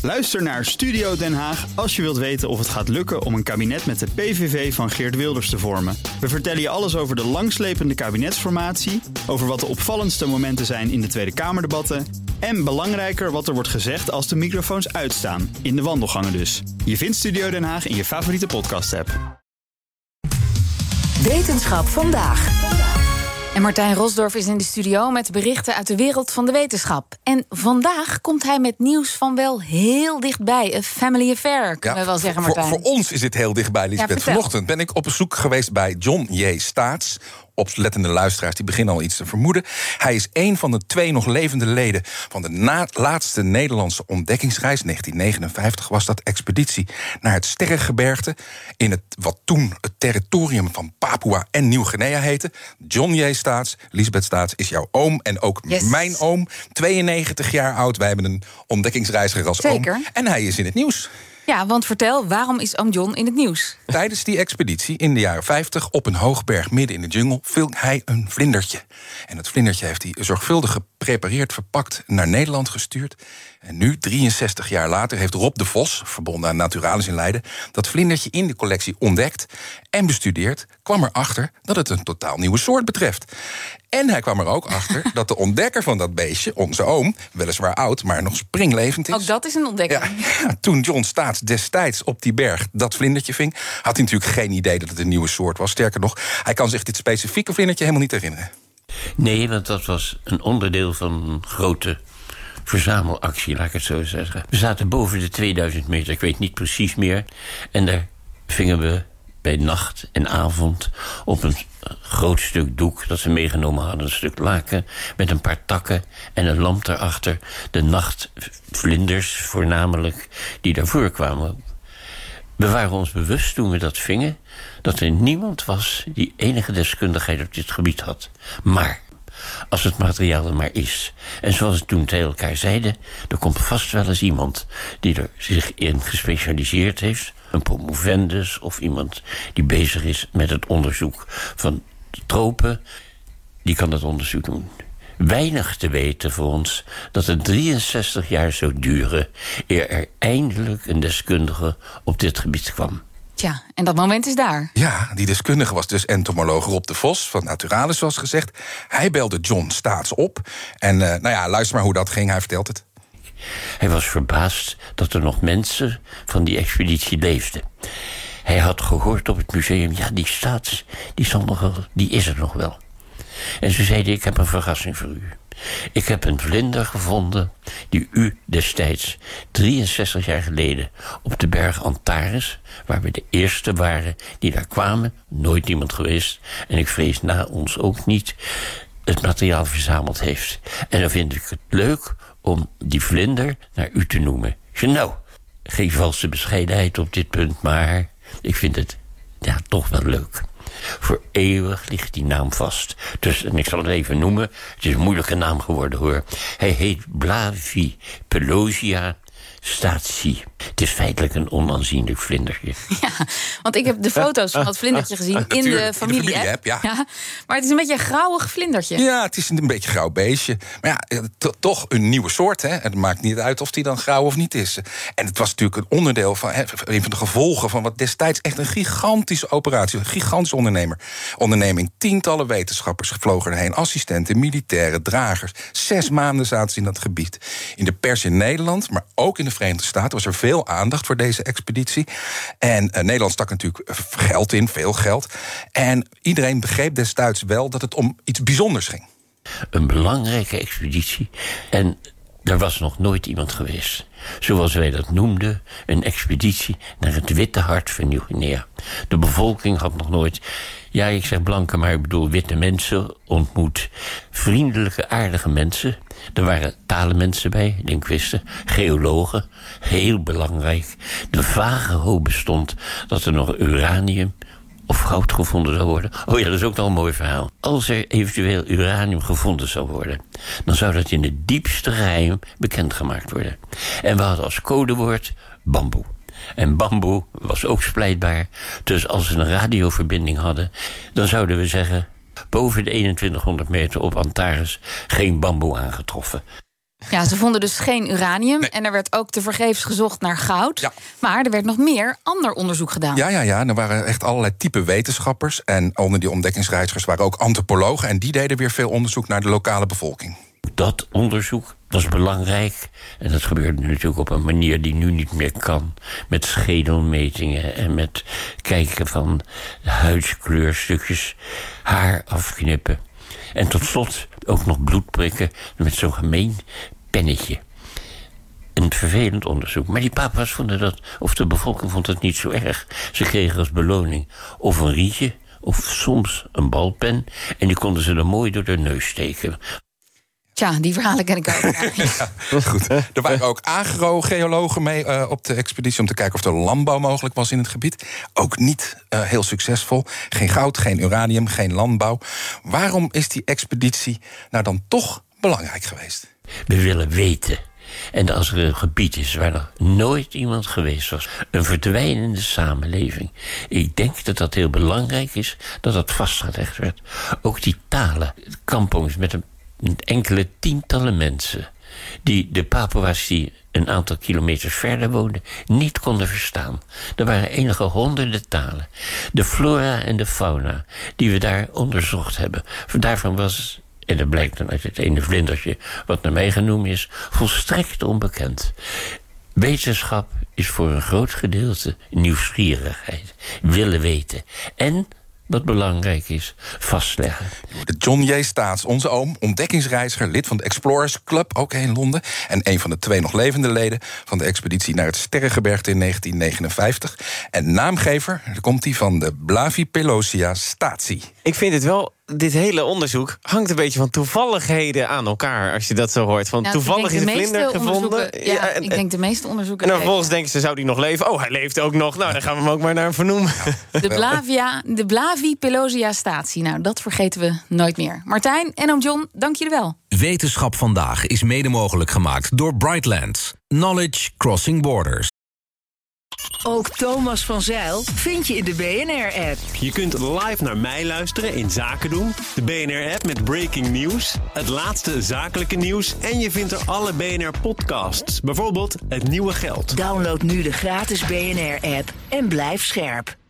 Luister naar Studio Den Haag als je wilt weten of het gaat lukken om een kabinet met de PVV van Geert Wilders te vormen. We vertellen je alles over de langslepende kabinetsformatie, over wat de opvallendste momenten zijn in de Tweede Kamerdebatten en belangrijker wat er wordt gezegd als de microfoons uitstaan, in de wandelgangen dus. Je vindt Studio Den Haag in je favoriete podcast-app. Wetenschap vandaag. En Martijn Rosdorff is in de studio met berichten uit de wereld van de wetenschap. En vandaag komt hij met nieuws van wel heel dichtbij. A family affair, kunnen we wel zeggen, Martijn. Voor ons is dit heel dichtbij, Lisbeth. Vanochtend ben ik op bezoek geweest bij John J. Staats. Oplettende luisteraars die beginnen al iets te vermoeden. Hij is een van de 2 nog levende leden van de laatste Nederlandse ontdekkingsreis. 1959 was dat, expeditie naar het Sterrengebergte in het wat toen het territorium van Papua en Nieuw-Guinea heette. John J. Staats, Lisbeth Staats, is jouw oom en ook mijn oom. 92 jaar oud. Wij hebben een ontdekkingsreiziger als oom. En hij is in het nieuws. Ja, want vertel, waarom is oom John in het nieuws? Tijdens die expeditie in de jaren 50 op een hoogberg midden in de jungle viel hij een vlindertje. En dat vlindertje heeft hij zorgvuldig geprepareerd, verpakt naar Nederland gestuurd. En nu, 63 jaar later, heeft Rob de Vos, verbonden aan Naturalis in Leiden, dat vlindertje in de collectie ontdekt en bestudeerd, kwam erachter dat het een totaal nieuwe soort betreft. En hij kwam er ook achter dat de ontdekker van dat beestje, onze oom, weliswaar oud, maar nog springlevend is. Ook dat is een ontdekking. Ja, toen John Staats destijds op die berg dat vlindertje ving, had hij natuurlijk geen idee dat het een nieuwe soort was. Sterker nog, hij kan zich dit specifieke vlindertje helemaal niet herinneren. Nee, want dat was een onderdeel van een grote verzamelactie, laat ik het zo zeggen. We zaten boven de 2000 meter, ik weet niet precies meer. En daar vingen we bij nacht en avond op een groot stuk doek dat ze meegenomen hadden, een stuk laken met een paar takken en een lamp daarachter, de nachtvlinders voornamelijk die daarvoor kwamen. We waren ons bewust toen we dat vingen dat er niemand was die enige deskundigheid op dit gebied had. Maar als het materiaal er maar is, en zoals we toen tegen elkaar zeiden, er komt vast wel eens iemand die er zich in gespecialiseerd heeft, een promovendus of iemand die bezig is met het onderzoek van de tropen, die kan dat onderzoek doen. Weinig te weten voor ons dat het 63 jaar zou duren eer er eindelijk een deskundige op dit gebied kwam. Tja, en dat moment is daar. Ja, die deskundige was dus entomoloog Rob de Vos van Naturalis, zoals gezegd. Hij belde John Staats op. En luister maar hoe dat ging, hij vertelt het. Hij was verbaasd dat er nog mensen van die expeditie leefden. Hij had gehoord op het museum, ja, die Staats, die is er nog wel. En ze zeiden, ik heb een verrassing voor u. Ik heb een vlinder gevonden die u destijds 63 jaar geleden op de berg Antares, waar we de eerste waren die daar kwamen, nooit iemand geweest, en ik vrees na ons ook niet, het materiaal verzameld heeft. En dan vind ik het leuk om die vlinder naar u te noemen. Nou, geen valse bescheidenheid op dit punt, maar ik vind het toch wel leuk. Voor eeuwig ligt die naam vast. Dus, en ik zal het even noemen, het is een moeilijke naam geworden hoor. Hij heet Blavipelosia staatsie. Het is feitelijk een onaanzienlijk vlindertje. Ja, want ik heb de foto's van dat vlindertje gezien in de familie-app. Ja. Maar het is een beetje een grauwig vlindertje. Ja, het is een beetje een grauw beestje. Maar ja, toch een nieuwe soort, hè. Het maakt niet uit of die dan grauw of niet is. En het was natuurlijk een onderdeel van een van de gevolgen van wat destijds echt een gigantische operatie, een gigantische onderneming. Tientallen wetenschappers vlogen erheen, assistenten, militairen, dragers. 6 maanden zaten ze in dat gebied. In de pers in Nederland, maar ook in de Verenigde Staten was er veel aandacht voor deze expeditie. En Nederland stak natuurlijk geld in, veel geld. En iedereen begreep destijds wel dat het om iets bijzonders ging. Een belangrijke expeditie. En er was nog nooit iemand geweest. Zoals wij dat noemden, een expeditie naar het witte hart van Nieuw-Guinea. De bevolking had nog nooit, ja, ik zeg blanke, maar ik bedoel witte mensen ontmoet. Vriendelijke, aardige mensen. Er waren talenmensen bij, linguisten, geologen. Heel belangrijk. De vage hoop bestond dat er nog uranium of goud gevonden zou worden. Oh ja, dat is ook nog een mooi verhaal. Als er eventueel uranium gevonden zou worden, dan zou dat in het diepste geheim bekendgemaakt worden. En we hadden als codewoord bamboe. En bamboe was ook splijtbaar. Dus als we een radioverbinding hadden, dan zouden we zeggen, boven de 2100 meter op Antares geen bamboe aangetroffen. Ja, ze vonden dus geen uranium. Nee. En er werd ook tevergeefs gezocht naar goud. Ja. Maar er werd nog meer ander onderzoek gedaan. Ja. Er waren echt allerlei type wetenschappers. En onder die ontdekkingsreizigers waren ook antropologen. En die deden weer veel onderzoek naar de lokale bevolking. Dat onderzoek, dat is belangrijk. En dat gebeurt natuurlijk op een manier die nu niet meer kan. Met schedelmetingen en met kijken van huidskleur, stukjes haar afknippen. En tot slot ook nog bloed prikken met zo'n gemeen pennetje. Een vervelend onderzoek. Maar die papa's vonden dat, of de bevolking vond het niet zo erg. Ze kregen als beloning of een rietje, of soms een balpen. En die konden ze dan mooi door de neus steken. Tja, die verhalen ken ik ook. Ja, goed. Er waren ook agrogeologen mee op de expeditie om te kijken of er landbouw mogelijk was in het gebied. Ook niet heel succesvol. Geen goud, geen uranium, geen landbouw. Waarom is die expeditie nou dan toch belangrijk geweest? We willen weten. En als er een gebied is waar nog nooit iemand geweest was, een verdwijnende samenleving, ik denk dat dat heel belangrijk is, dat dat vastgelegd werd. Ook die talen, kampongs met een enkele tientallen mensen die de Papua's die een aantal kilometers verder woonden niet konden verstaan. Er waren enige honderden talen. De flora en de fauna die we daar onderzocht hebben, daarvan was, en dat blijkt dan uit het ene vlindertje wat naar mij genoemd is, volstrekt onbekend. Wetenschap is voor een groot gedeelte nieuwsgierigheid, willen weten en, wat belangrijk is, vastleggen. De John J. Staats, onze oom, ontdekkingsreiziger, lid van de Explorers Club, ook in Londen, en een van de 2 nog levende leden van de expeditie naar het Sterrengebergte in 1959. En naamgever, daar komt hij, van de Blavipelosia statie. Ik vind het wel, dit hele onderzoek hangt een beetje van toevalligheden aan elkaar, als je dat zo hoort. Van toevallig is een vlinder gevonden. Ja, ik denk de meeste onderzoeken. En dan vervolgens denken ze, zou die nog leven? Oh, hij leeft ook nog. Nou, dan gaan we hem ook maar naar hem vernoemen. De Blavipelosia statie. Nou, dat vergeten we nooit meer. Martijn en oom John, dank jullie wel. Wetenschap vandaag is mede mogelijk gemaakt door Brightlands. Knowledge Crossing Borders. Ook Thomas van Zijl vind je in de BNR-app. Je kunt live naar mij luisteren in Zaken doen. De BNR-app met breaking news, het laatste zakelijke nieuws en je vindt er alle BNR-podcasts. Bijvoorbeeld Het Nieuwe Geld. Download nu de gratis BNR-app en blijf scherp.